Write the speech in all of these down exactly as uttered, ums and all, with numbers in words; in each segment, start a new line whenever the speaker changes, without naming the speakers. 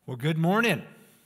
Well, good morning.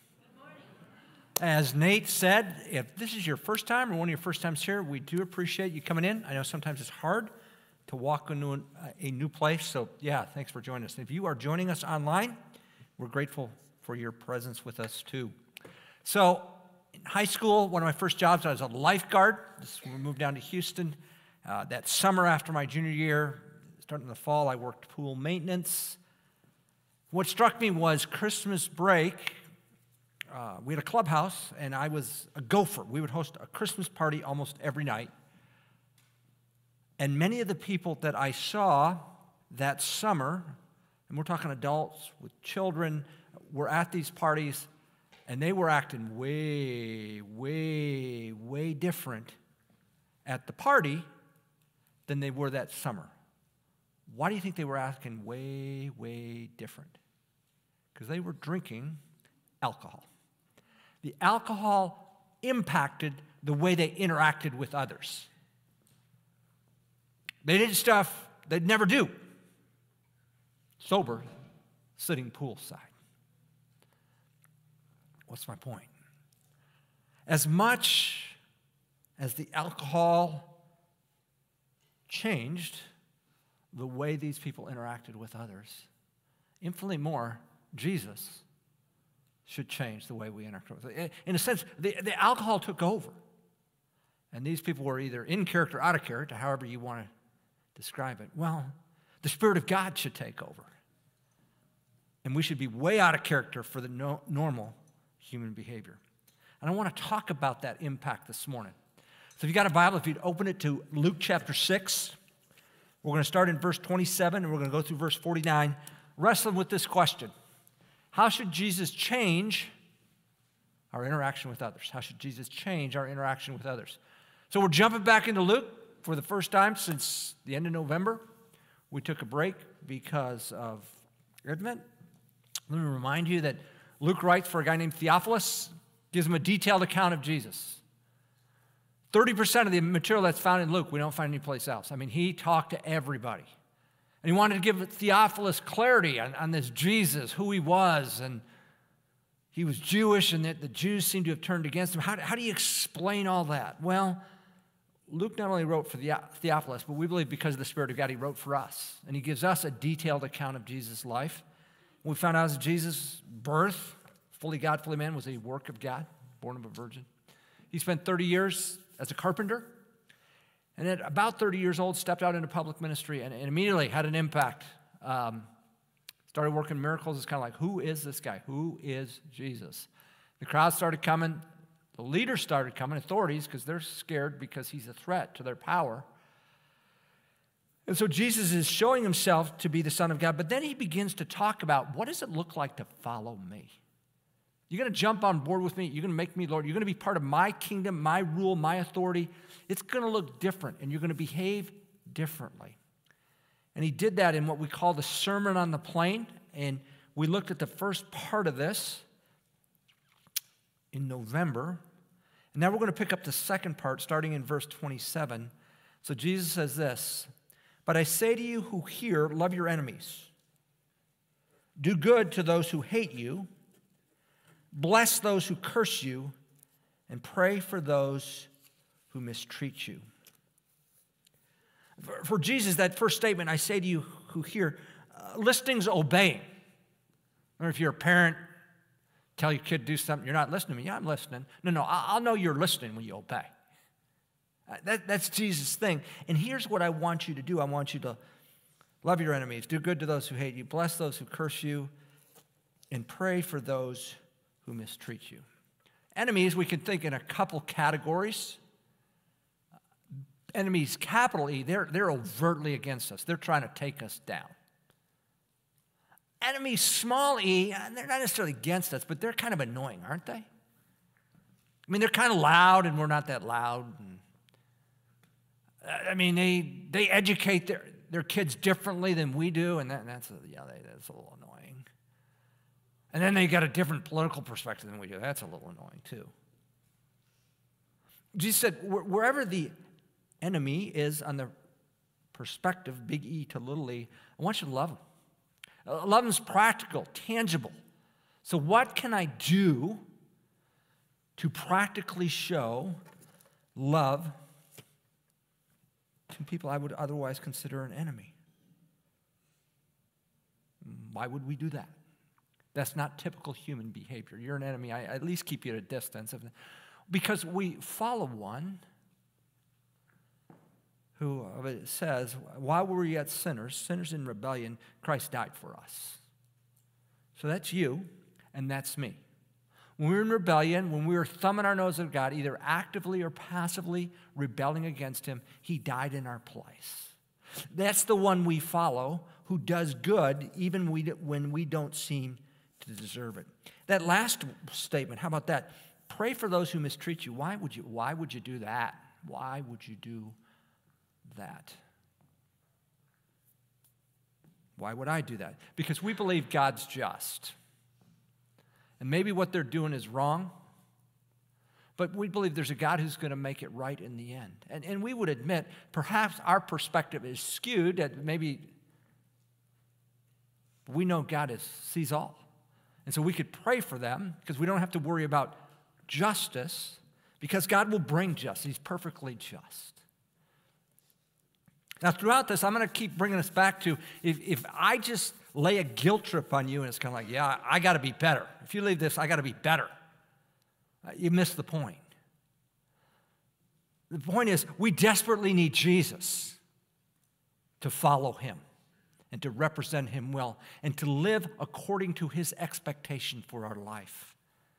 As Nate said, if this is your first time or one of your first times here, we do appreciate you coming in. I know sometimes it's hard to walk into an, a new place, so yeah, thanks for joining us. And if you are joining us online, we're grateful for your presence with us too. So in high school, one of my first jobs, I was a lifeguard. This is when we moved down to Houston. Uh, that summer after my junior year, starting in the fall, I worked pool maintenance. What struck me was Christmas break. Uh, we had a clubhouse, and I was a gopher. We would host a Christmas party almost every night. And many of the people that I saw that summer, and we're talking adults with children, were at these parties, and they were acting way, way, way different at the party than they were that summer. Why do you think they were acting way, way different? Because they were drinking alcohol. The alcohol impacted the way they interacted with others. They did stuff they'd never do. Sober, sitting poolside. What's my point? As much as the alcohol changed the way these people interacted with others, infinitely more, Jesus should change the way we interact with others. In a sense, the, the alcohol took over. And these people were either in character, out of character, however you want to describe it. Well, the Spirit of God should take over. And we should be way out of character for the no, normal human behavior. And I want to talk about that impact this morning. So if you got a Bible, if you'd open it to Luke chapter six, we're going to start in verse twenty-seven, and we're going to go through verse forty-nine, wrestling with this question. How should Jesus change our interaction with others? How should Jesus change our interaction with others? So we're jumping back into Luke for the first time since the end of November. We took a break because of Advent. Let me remind you that Luke writes for a guy named Theophilus, gives him a detailed account of Jesus. thirty percent of the material that's found in Luke, we don't find anyplace else. I mean, he talked to everybody. And he wanted to give Theophilus clarity on, on this Jesus, who he was, and he was Jewish, and that the Jews seemed to have turned against him. How, how do you explain all that? Well, Luke not only wrote for Theophilus, but we believe because of the Spirit of God, he wrote for us. And he gives us a detailed account of Jesus' life. We found out that Jesus' birth, fully God, fully man, was a work of God, born of a virgin. He spent thirty years as a carpenter. And at about thirty years old, stepped out into public ministry and, and immediately had an impact. Um, started working miracles. It's kind of like, who is this guy? Who is Jesus? The crowd started coming. The leaders started coming, authorities, because they're scared because he's a threat to their power. And so Jesus is showing himself to be the Son of God. But then he begins to talk about, what does it look like to follow me? You're going to jump on board with me. You're going to make me Lord. You're going to be part of my kingdom, my rule, my authority. It's going to look different, and you're going to behave differently. And he did that in what we call the Sermon on the Plain. And we looked at the first part of this in November. And now we're going to pick up the second part, starting in verse twenty-seven. So Jesus says this, "But I say to you who hear, love your enemies. Do good to those who hate you. Bless those who curse you, and pray for those who mistreat you." For, for Jesus, that first statement, I say to you who hear, uh, listening's obeying. Or if you're a parent, tell your kid to do something, you're not listening to me. Yeah, I'm listening. No, no, I'll, I'll know you're listening when you obey. Uh, that, that's Jesus' thing. And here's what I want you to do. I want you to love your enemies, do good to those who hate you, bless those who curse you, and pray for those who mistreat you. Enemies, we can think in a couple categories. Enemies, capital E, they're, they're overtly against us. They're trying to take us down. Enemies, small e, they're not necessarily against us, but they're kind of annoying, aren't they? I mean, they're kind of loud, and we're not that loud. And, I mean, they they educate their, their kids differently than we do, and that, that's, a, yeah, that's a little annoying. And then they got a different political perspective than we do. That's a little annoying, too. Jesus said, wherever the enemy is on the perspective, big E to little e, I want you to love him. Love is practical, tangible. So what can I do to practically show love to people I would otherwise consider an enemy? Why would we do that? That's not typical human behavior. You're an enemy, I at least keep you at a distance. Because we follow one who says, while we were yet sinners, sinners in rebellion, Christ died for us. So that's you, and that's me. When we were in rebellion, when we were thumbing our nose at God, either actively or passively rebelling against him, he died in our place. That's the one we follow, who does good even when we don't seem to deserve it. That last statement, how about that? Pray for those who mistreat you. Why would you, why would you do that? Why would you do that? Why would I do that? Because we believe God's just. And maybe what they're doing is wrong, but we believe there's a God who's going to make it right in the end. And, and we would admit, perhaps our perspective is skewed, that maybe we know God is, sees all. And so we could pray for them because we don't have to worry about justice, because God will bring justice. He's perfectly just. Now, throughout this, I'm going to keep bringing us back to, if, if I just lay a guilt trip on you and it's kind of like, yeah, I got to be better. If you leave this, I got to be better. Uh, you miss the point. The point is, we desperately need Jesus to follow him and to represent him well and to live according to his expectation for our life.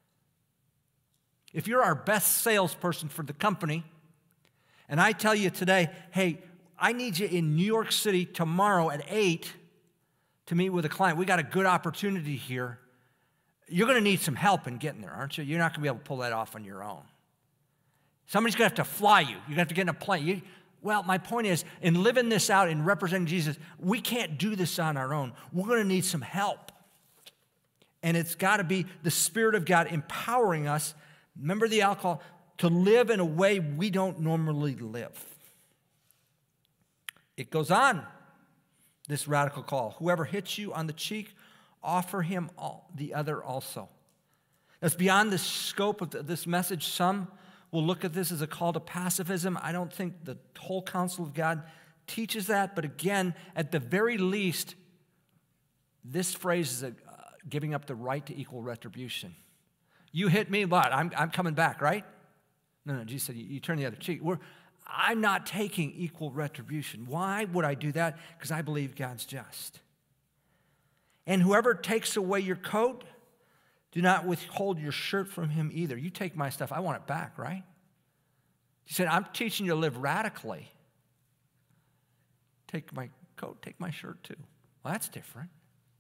If you're our best salesperson for the company, and I tell you today, hey, I need you in New York City tomorrow at eight to meet with a client. We got a good opportunity here. You're going to need some help in getting there, aren't you? You're not going to be able to pull that off on your own. Somebody's going to have to fly you. You're going to have to get in a plane. You, well, my point is, in living this out and representing Jesus, we can't do this on our own. We're going to need some help. And it's got to be the Spirit of God empowering us, remember the alcohol, to live in a way we don't normally live. It goes on, this radical call. Whoever hits you on the cheek, offer him all, the other also. That's beyond the scope of the, this message. Some will look at this as a call to pacifism. I don't think the whole counsel of God teaches that. But again, at the very least, this phrase is a, uh, giving up the right to equal retribution. You hit me, but I'm, I'm coming back, right? No, no, Jesus said, you, you turn the other cheek. We're, I'm not taking equal retribution. Why would I do that? Because I believe God's just. And whoever takes away your coat, do not withhold your shirt from him either. You take my stuff, I want it back, right? He said, I'm teaching you to live radically. Take my coat, take my shirt too. Well, that's different.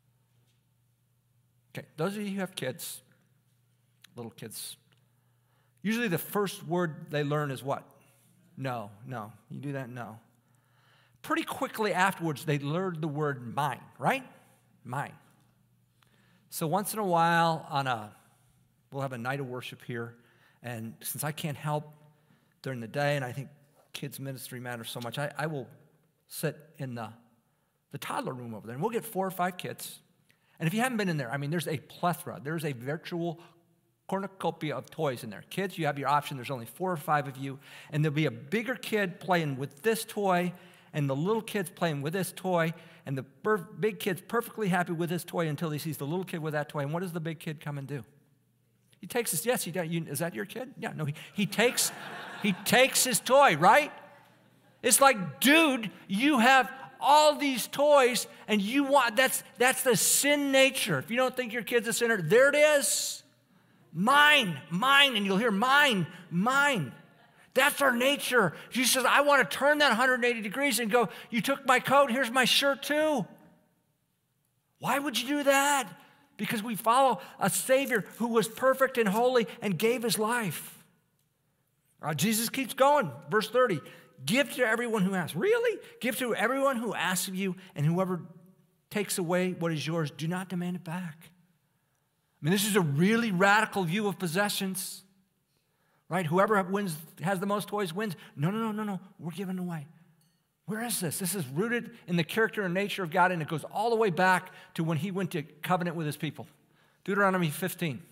Okay, those of you who have kids, little kids, usually the first word they learn is what? No, no. You do that? No. Pretty quickly afterwards, they learned the word mine, right? Mine. So once in a while, on a, we'll have a night of worship here, and since I can't help during the day, and I think kids' ministry matters so much, I, I will sit in the, the toddler room over there, and we'll get four or five kids. And if you haven't been in there, I mean, there's a plethora. There's a virtual cornucopia of toys in there. Kids, you have your option. There's only four or five of you, and there'll be a bigger kid playing with this toy, and the little kid's playing with this toy, and the per- big kid's perfectly happy with this toy until he sees the little kid with that toy. And what does the big kid come and do? He takes his, yes, he does. You, is that your kid? Yeah, no, he, he takes he takes his toy, right? It's like, dude, you have all these toys, and you want, that's, that's the sin nature. If you don't think your kid's a sinner, there it is. Mine, mine, and you'll hear mine, mine. That's our nature. Jesus says, I want to turn that one hundred eighty degrees and go, you took my coat, here's my shirt too. Why would you do that? Because we follow a Savior who was perfect and holy and gave his life. Uh, Jesus keeps going. Verse thirty, give to everyone who asks. Really? Give to everyone who asks of you, and whoever takes away what is yours, do not demand it back. I mean, this is a really radical view of possessions. Right? Whoever wins, has the most toys wins. No, no, no, no, no. We're giving away. Where is this? This is rooted in the character and nature of God, and it goes all the way back to when he went to covenant with his people. Deuteronomy fifteen.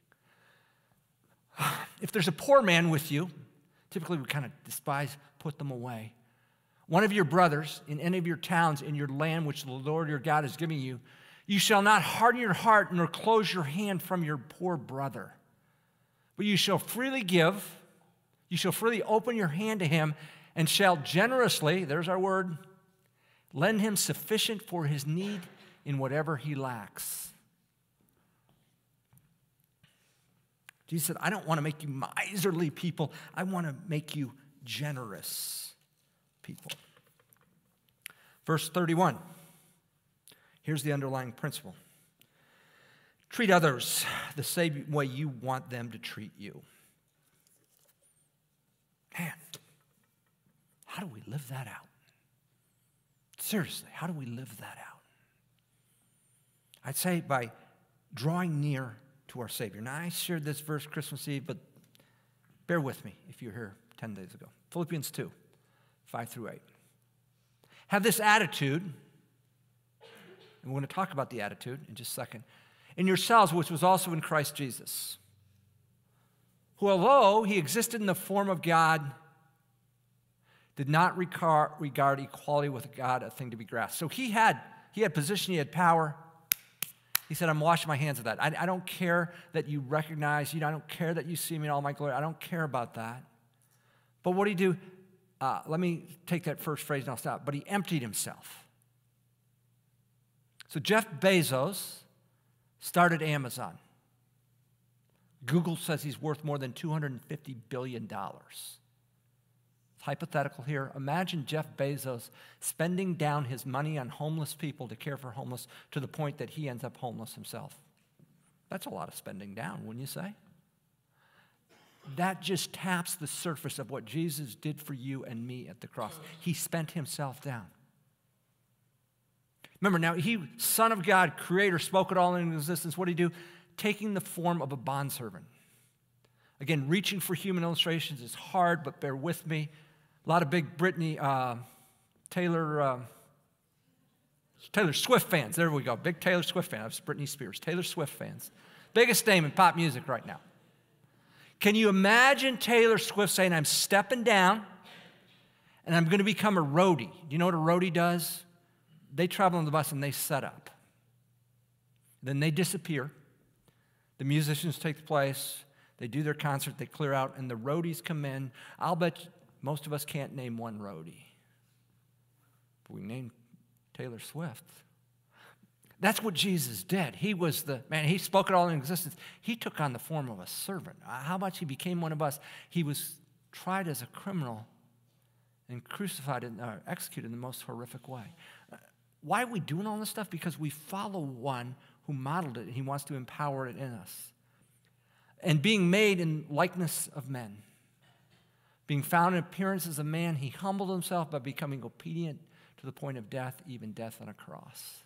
If there's a poor man with you, typically we kind of despise, put them away. One of your brothers in any of your towns in your land which the Lord your God is giving you, you shall not harden your heart nor close your hand from your poor brother. But you shall freely give, you shall freely open your hand to him, and shall generously, there's our word, lend him sufficient for his need in whatever he lacks. Jesus said, I don't want to make you miserly people. I want to make you generous people. Verse thirty-one. Here's the underlying principle. Treat others the same way you want them to treat you. Man, how do we live that out? Seriously, how do we live that out? I'd say by drawing near to our Savior. Now, I shared this verse Christmas Eve, but bear with me if you're here ten days ago. Philippians two, five through eight. Have this attitude, and we're going to talk about the attitude in just a second, in yourselves, which was also in Christ Jesus, who, although he existed in the form of God, did not regard equality with God a thing to be grasped. So he had, he had position, he had power. He said, I'm washing my hands of that. I, I don't care that you recognize, you know, I don't care that you see me in all my glory. I don't care about that. But what did he do? Uh, let me take that first phrase and I'll stop. But he emptied himself. So Jeff Bezos started Amazon. Google says he's worth more than two hundred fifty billion dollars. Hypothetical here. Imagine Jeff Bezos spending down his money on homeless people to care for homeless to the point that he ends up homeless himself. That's a lot of spending down, wouldn't you say? That just taps the surface of what Jesus did for you and me at the cross. He spent himself down. Remember, now, he, Son of God, Creator, spoke it all into existence. What did he do? Taking the form of a bondservant. Again, reaching for human illustrations is hard, but bear with me. A lot of big Britney, uh, Taylor, uh, Taylor Swift fans. There we go. Big Taylor Swift fan. That's Britney Spears. Taylor Swift fans. Biggest name in pop music right now. Can you imagine Taylor Swift saying, I'm stepping down and I'm going to become a roadie? Do you know what a roadie does? They travel on the bus and they set up. Then they disappear. The musicians take the place. They do their concert. They clear out. And the roadies come in. I'll bet most of us can't name one roadie. But we name Taylor Swift. That's what Jesus did. He was the, man, he spoke it all in existence. He took on the form of a servant. How much he became one of us? He was tried as a criminal and crucified and uh, executed in the most horrific way. Uh, why are we doing all this stuff? Because we follow one who modeled it, and he wants to empower it in us. And being made in likeness of men, being found in appearance as a man, he humbled himself by becoming obedient to the point of death, even death on a cross.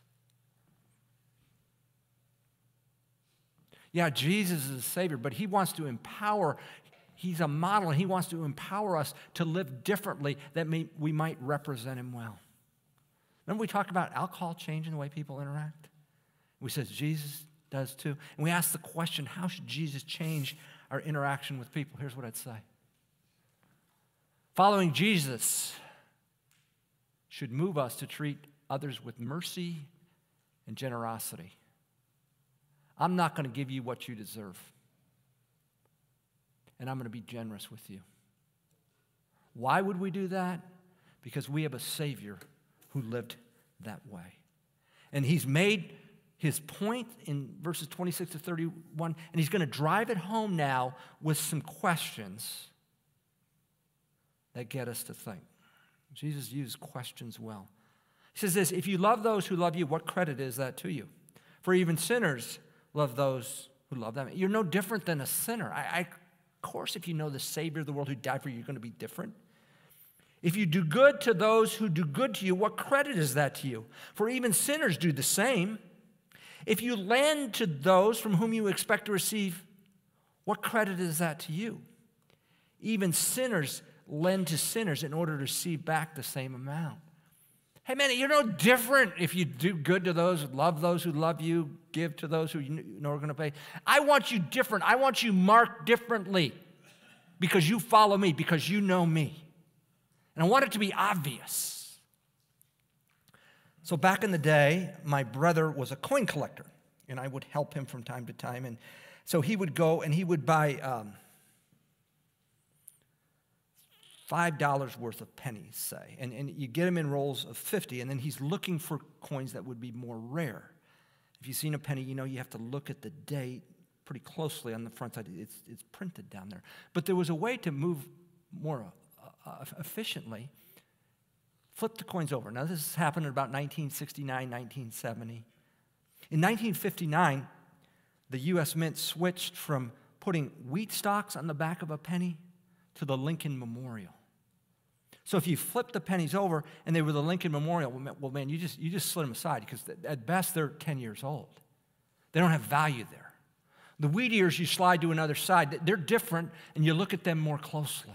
Yeah, Jesus is a Savior, but he wants to empower. He's a model, and he wants to empower us to live differently that may, we might represent him well. Remember we talked about alcohol changing the way people interact? We said Jesus does too. And we asked the question, how should Jesus change our interaction with people? Here's what I'd say. Following Jesus should move us to treat others with mercy and generosity. I'm not going to give you what you deserve. And I'm going to be generous with you. Why would we do that? Because we have a Savior who lived that way. And he's made his point in verses twenty-six to thirty-one, and he's going to drive it home now with some questions that get us to think. Jesus used questions well. He says this, if you love those who love you, what credit is that to you? For even sinners love those who love them. You're no different than a sinner. I, I, of course, if you know the Savior of the world who died for you, you're going to be different. If you do good to those who do good to you, what credit is that to you? For even sinners do the same. If you lend to those from whom you expect to receive, what credit is that to you? Even sinners lend to sinners in order to receive back the same amount. Hey, man, you're no different if you do good to those, love those who love you, give to those who you know are going to pay. I want you different. I want you marked differently because you follow me, because you know me. And I want it to be obvious. So back in the day, my brother was a coin collector, and I would help him from time to time. And so he would go and he would buy um, five dollars worth of pennies, say. And, and you get them in rolls of fifty, and then he's looking for coins that would be more rare. If you've seen a penny, you know you have to look at the date pretty closely on the front side. It's, it's printed down there. But there was a way to move more uh, efficiently. Flip the coins over. Now, this happened in about nineteen sixty-nine, nineteen seventy. In nineteen fifty-nine, the U S Mint switched from putting wheat stalks on the back of a penny to the Lincoln Memorial. So if you flip the pennies over and they were the Lincoln Memorial, well, man, you just, you just slid them aside because at best they're ten years old. They don't have value there. The wheat ears you slide to another side, they're different, and you look at them more closely.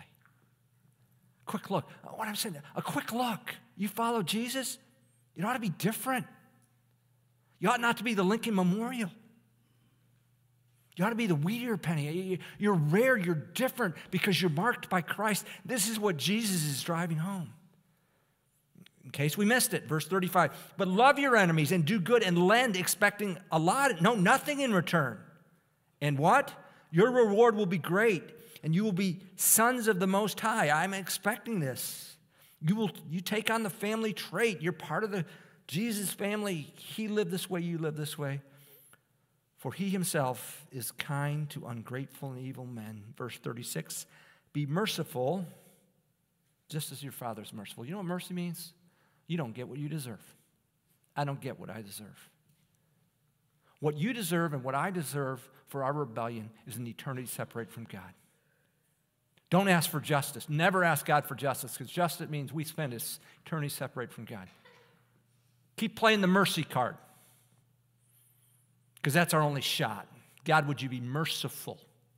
Quick look. What I'm saying, a quick look. You follow Jesus, it ought to be different. You ought not to be the Lincoln Memorial. You ought to be the wheat ear penny. You're rare, you're different because you're marked by Christ. This is what Jesus is driving home. In case we missed it, verse thirty-five. But love your enemies and do good and lend, expecting a lot, no, nothing in return. And what? Your reward will be great, and you will be sons of the Most High. I'm expecting this. You will, you take on the family trait. You're part of the Jesus family. He lived this way, you live this way. For he himself is kind to ungrateful and evil men. Verse thirty-six, be merciful, just as your Father is merciful. You know what mercy means? You don't get what you deserve. I don't get what I deserve. What you deserve and what I deserve for our rebellion is an eternity separated from God. Don't ask for justice. Never ask God for justice, because justice means we spend this eternity separated from God. Keep playing the mercy card, because that's our only shot. God, would you be merciful?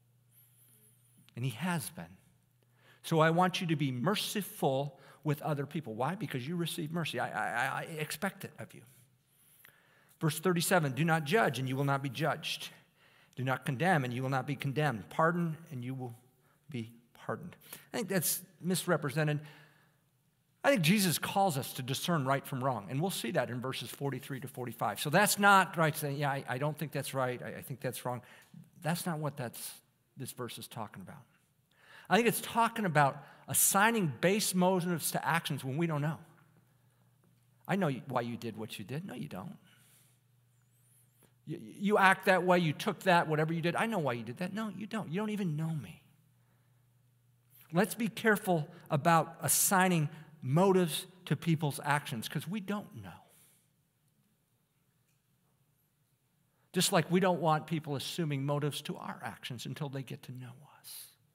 And he has been. So I want you to be merciful with other people. Why? Because you receive mercy. I, I, I expect it of you. Verse thirty-seven, do not judge, and you will not be judged. Do not condemn, and you will not be condemned. Pardon, and you will be pardoned. I think that's misrepresented. I think Jesus calls us to discern right from wrong, and we'll see that in verses forty-three to forty-five. So that's not right saying, yeah, I, I don't think that's right, I, I think that's wrong. That's not what that's, this verse is talking about. I think it's talking about assigning base motives to actions when we don't know. I know why you did what you did. No, you don't. You, you act that way, you took that, whatever you did. I know why you did that. No, you don't. You don't even know me. Let's be careful about assigning motives to people's actions, because we don't know. Just like we don't want people assuming motives to our actions until they get to know us.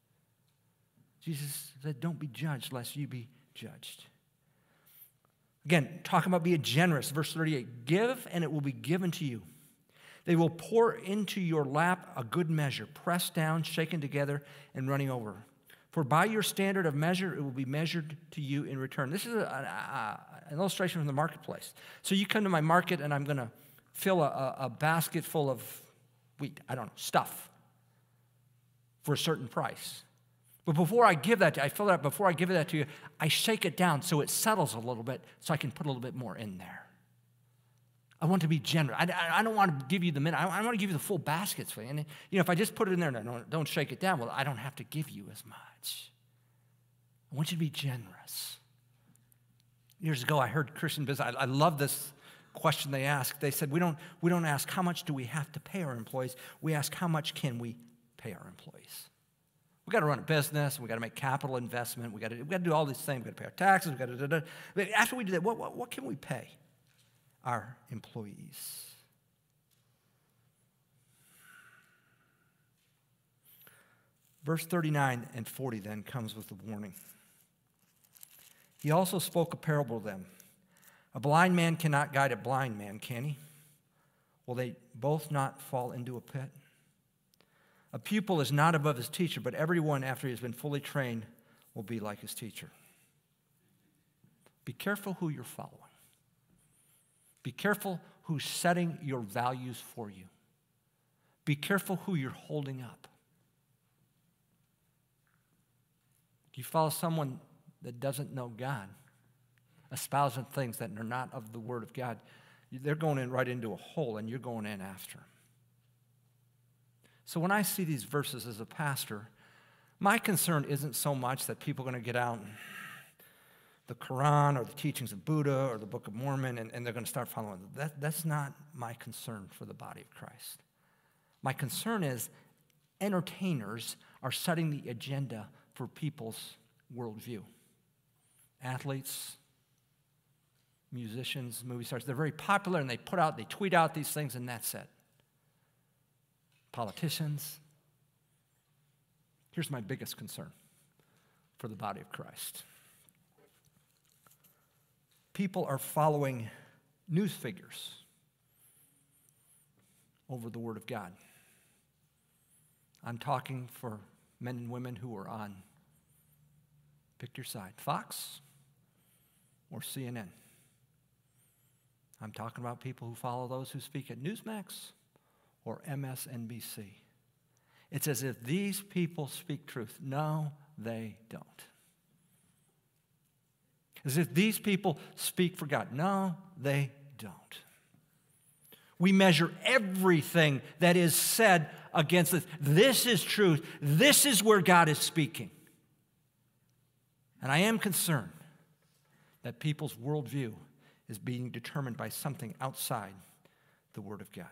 Jesus said, don't be judged lest you be judged. Again, talking about being generous, verse thirty-eight, give and it will be given to you. They will pour into your lap a good measure, pressed down, shaken together, and running over. For by your standard of measure, it will be measured to you in return. This is a, a, an illustration from the marketplace. So you come to my market, and I'm going to fill a, a basket full of wheat, I don't know, stuff, for a certain price. But before I give that to you, I fill it up, before I give that to you, I shake it down so it settles a little bit so I can put a little bit more in there. I want to be generous. I, I, I don't want to give you the minute. I, I want to give you the full baskets. And you know, if I just put it in there and I don't, don't shake it down, well, I don't have to give you as much. I want you to be generous. Years ago, I heard Christian business. I, I love this question they asked. They said, we don't, we don't ask how much do we have to pay our employees. We ask how much can we pay our employees. We've got to run a business. We've got to make capital investment. We've got to, we've got to do all these things. We've got to pay our taxes. We've got to, da, da, da. But after we do that, what, what, what can we pay our employees? Verse thirty-nine and forty then comes with the warning. He also spoke a parable to them. A blind man cannot guide a blind man, can he? Will they both not fall into a pit? A pupil is not above his teacher, but everyone after he has been fully trained will be like his teacher. Be careful who you're following. Be careful who's setting your values for you. Be careful who you're holding up. Do you follow someone that doesn't know God, espousing things that are not of the Word of God? They're going in right into a hole, and you're going in after them. So when I see these verses as a pastor, my concern isn't so much that people are going to get out the Quran or the teachings of Buddha or the Book of Mormon and, and they're going to start following. That, that's not my concern for the body of Christ. My concern is entertainers are setting the agenda for people's worldview. Athletes, musicians, movie stars, they're very popular and they put out, they tweet out these things and that's it. Politicians. Here's my biggest concern for the body of Christ. People are following news figures over the Word of God. I'm talking for men and women who are on, pick your side, Fox or C N N. I'm talking about people who follow those who speak at Newsmax or M S N B C. It's as if these people speak truth. No, they don't. As if these people speak for God. No, they don't. We measure everything that is said against this. This is truth. This is where God is speaking. And I am concerned that people's worldview is being determined by something outside the Word of God.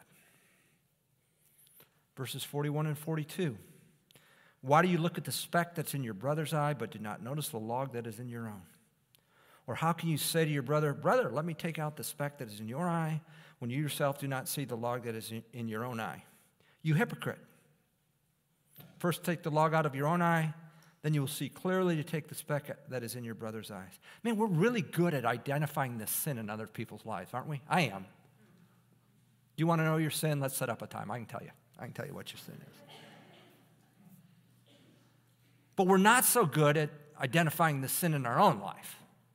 Verses forty-one and forty-two. Why do you look at the speck that's in your brother's eye, but do not notice the log that is in your own? Or how can you say to your brother, brother, let me take out the speck that is in your eye, when you yourself do not see the log that is in your own eye? You hypocrite. First take the log out of your own eye, then you will see clearly to take the speck that is in your brother's eyes. Man, we're really good at identifying the sin in other people's lives, aren't we? I am. You want to know your sin? Let's set up a time. I can tell you. I can tell you what your sin is. But we're not so good at identifying the sin in our own life.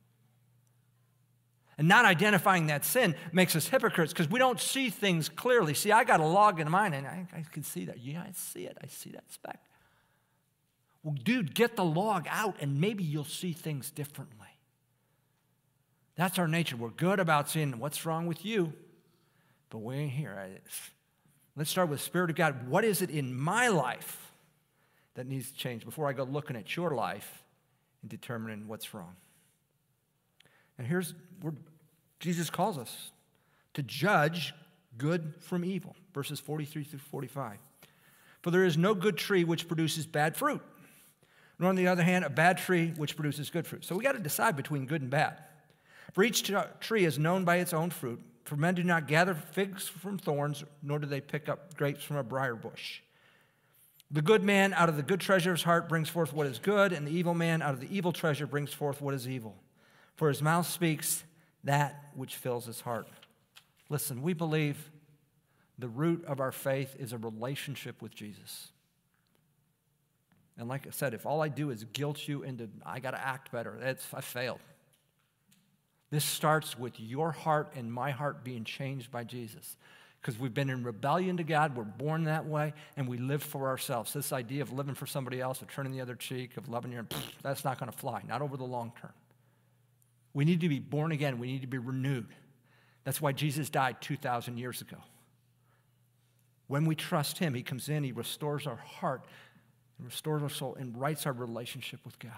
And not identifying that sin makes us hypocrites because we don't see things clearly. See, I got a log in mine, and I, I can see that. Yeah, I see it. I see that speck. Well, dude, get the log out, and maybe you'll see things differently. That's our nature. We're good about seeing what's wrong with you, but we ain't here. Let's start with the Spirit of God. What is it in my life that needs to change before I go looking at your life and determining what's wrong? And here's where Jesus calls us to judge good from evil. Verses forty-three through forty-five. For there is no good tree which produces bad fruit, nor on the other hand, a bad tree which produces good fruit. So we got to decide between good and bad. For each tree is known by its own fruit. For men do not gather figs from thorns, nor do they pick up grapes from a briar bush. The good man out of the good treasure of his heart brings forth what is good, and the evil man out of the evil treasure brings forth what is evil. For his mouth speaks that which fills his heart. Listen, we believe the root of our faith is a relationship with Jesus. And like I said, if all I do is guilt you into, I got to act better, that's, I failed. This starts with your heart and my heart being changed by Jesus. Because we've been in rebellion to God, we're born that way, and we live for ourselves. This idea of living for somebody else, of turning the other cheek, of loving your, pfft, that's not going to fly, not over the long term. We need to be born again. We need to be renewed. That's why Jesus died two thousand years ago. When we trust him, he comes in, he restores our heart, and restores our soul, and rights our relationship with God.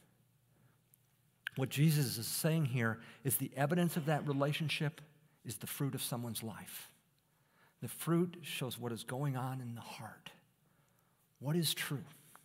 What Jesus is saying here is the evidence of that relationship is the fruit of someone's life. The fruit shows what is going on in the heart. What is true?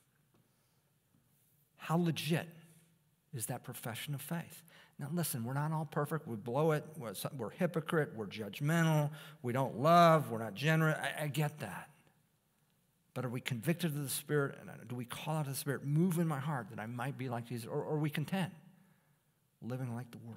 How legit is that profession of faith? Now listen, we're not all perfect. We blow it. We're, we're hypocrite. We're judgmental. We don't love. We're not generous. I, I get that. But are we convicted of the Spirit? And do we call out to the Spirit, move in my heart that I might be like Jesus? Or, or are we content, living like the world?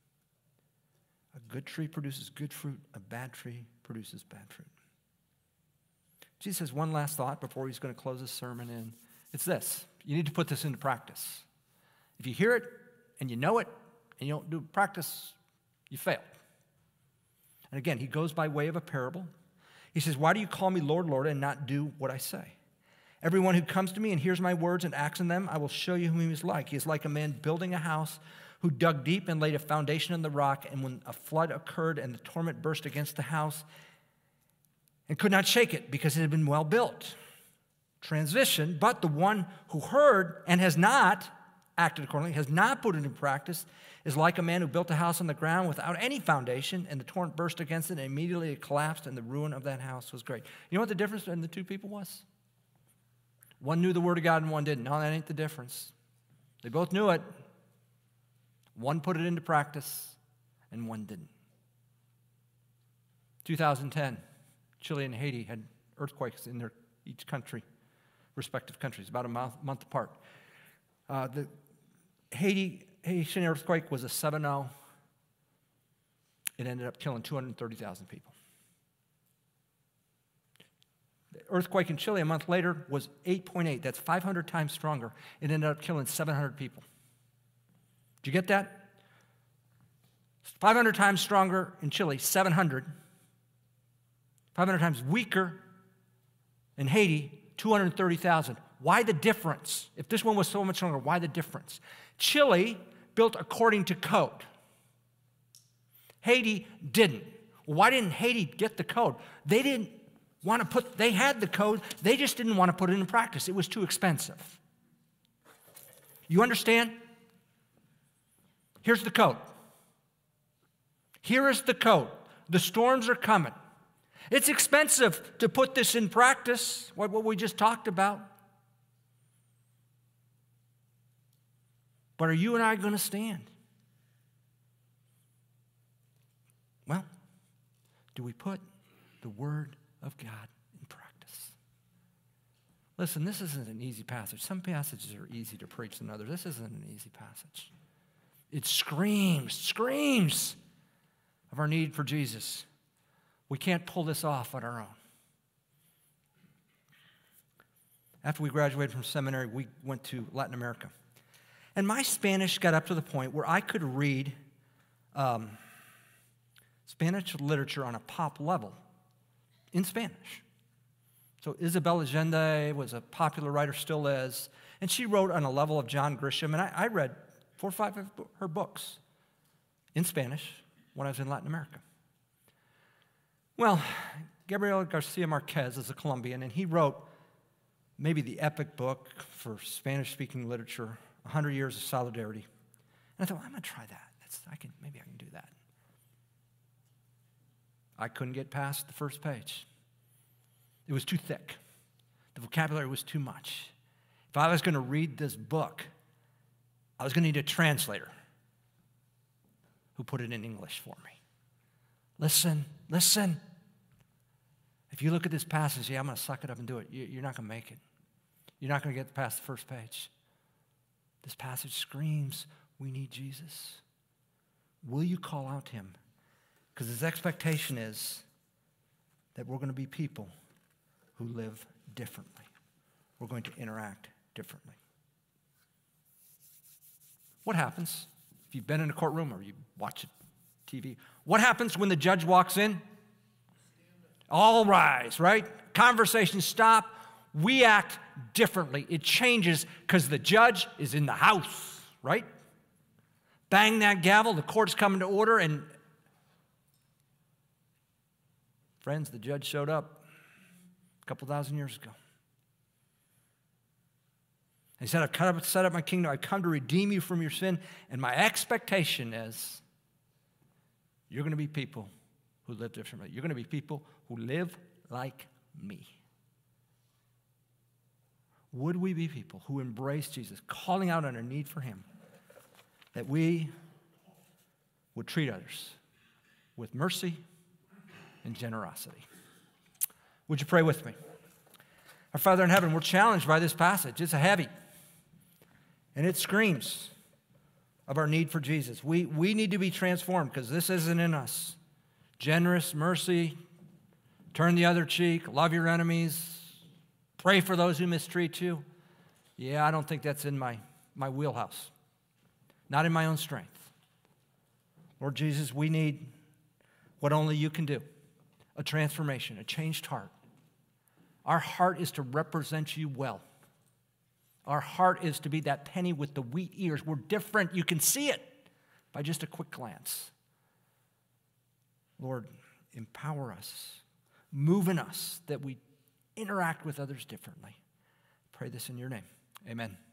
A good tree produces good fruit. A bad tree produces bad fruit. Jesus has one last thought before he's going to close his sermon in. It's this. You need to put this into practice. If you hear it and you know it and you don't do practice, you fail. And again, he goes by way of a parable. He says, why do you call me Lord, Lord, and not do what I say? Everyone who comes to me and hears my words and acts on them, I will show you whom he is like. He is like a man building a house who dug deep and laid a foundation in the rock, and when a flood occurred and the torrent burst against the house and could not shake it because it had been well built. Transition, but the one who heard and has not acted accordingly, has not put it in practice, is like a man who built a house on the ground without any foundation, and the torrent burst against it, and immediately it collapsed, and the ruin of that house was great. You know what the difference in the two people was? One knew the word of God and one didn't. No, that ain't the difference. They both knew it. One put it into practice, and one didn't. two thousand ten, Chile and Haiti had earthquakes in their each country, respective countries, about a month, month apart. Uh, the Haiti Haitian earthquake was a seven oh. It ended up killing two hundred thirty thousand people. The earthquake in Chile a month later was eight point eight. That's five hundred times stronger. It ended up killing seven hundred people. Did you get that? five hundred times stronger in Chile, seven hundred. five hundred times weaker in Haiti, two hundred thirty thousand. Why the difference? If this one was so much stronger, why the difference? Chile built according to code. Haiti didn't. Why didn't Haiti get the code? They didn't want to put, they had the code, they just didn't want to put it in practice. It was too expensive. You understand? Here's the code. Here is the code. The storms are coming. It's expensive to put this in practice, what, what we just talked about. But are you and I going to stand? Well, do we put the Word of God in practice? Listen, this isn't an easy passage. Some passages are easy to preach than others. This isn't an easy passage. It screams, screams of our need for Jesus. We can't pull this off on our own. After we graduated from seminary, we went to Latin America. And my Spanish got up to the point where I could read um, Spanish literature on a pop level in Spanish. So Isabel Allende was a popular writer, still is, and she wrote on a level of John Grisham, and I, I read four or five of her books in Spanish when I was in Latin America. Well, Gabriel Garcia Marquez is a Colombian, and he wrote maybe the epic book for Spanish-speaking literature, one hundred years of Solidarity. And I thought, well, I'm going to try that. That's, I can, maybe I can do that. I couldn't get past the first page. It was too thick. The vocabulary was too much. If I was going to read this book, I was going to need a translator who put it in English for me. Listen, listen. If you look at this passage, yeah, I'm going to suck it up and do it. You're not going to make it. You're not going to get past the first page. This passage screams, we need Jesus. Will you call out to him? Because his expectation is that we're going to be people who live differently. We're going to interact differently. What happens if you've been in a courtroom or you watch T V? What happens when the judge walks in? All rise, right? Conversations stop. We act differently. It changes because the judge is in the house, right? Bang that gavel, the court's coming to order, and friends, the judge showed up a couple thousand years ago. He said, I've come up, set up my kingdom. I've come to redeem you from your sin, and my expectation is you're going to be people who live differently. You're going to be people who live like me. Would we be people who embrace Jesus, calling out on our need for him, that we would treat others with mercy and generosity? Would you pray with me? Our Father in heaven, we're challenged by this passage. It's heavy, and it screams of our need for Jesus. We, we need to be transformed because this isn't in us. Generous, mercy, turn the other cheek, love your enemies, pray for those who mistreat you. Yeah, I don't think that's in my, my wheelhouse. Not in my own strength. Lord Jesus, we need, what only you can do, a transformation, a changed heart. Our heart is to represent you well. Our heart is to be that penny with the wheat ears. We're different. You can see it by just a quick glance. Lord, empower us. Move in us that we interact with others differently. Pray this in your name. Amen.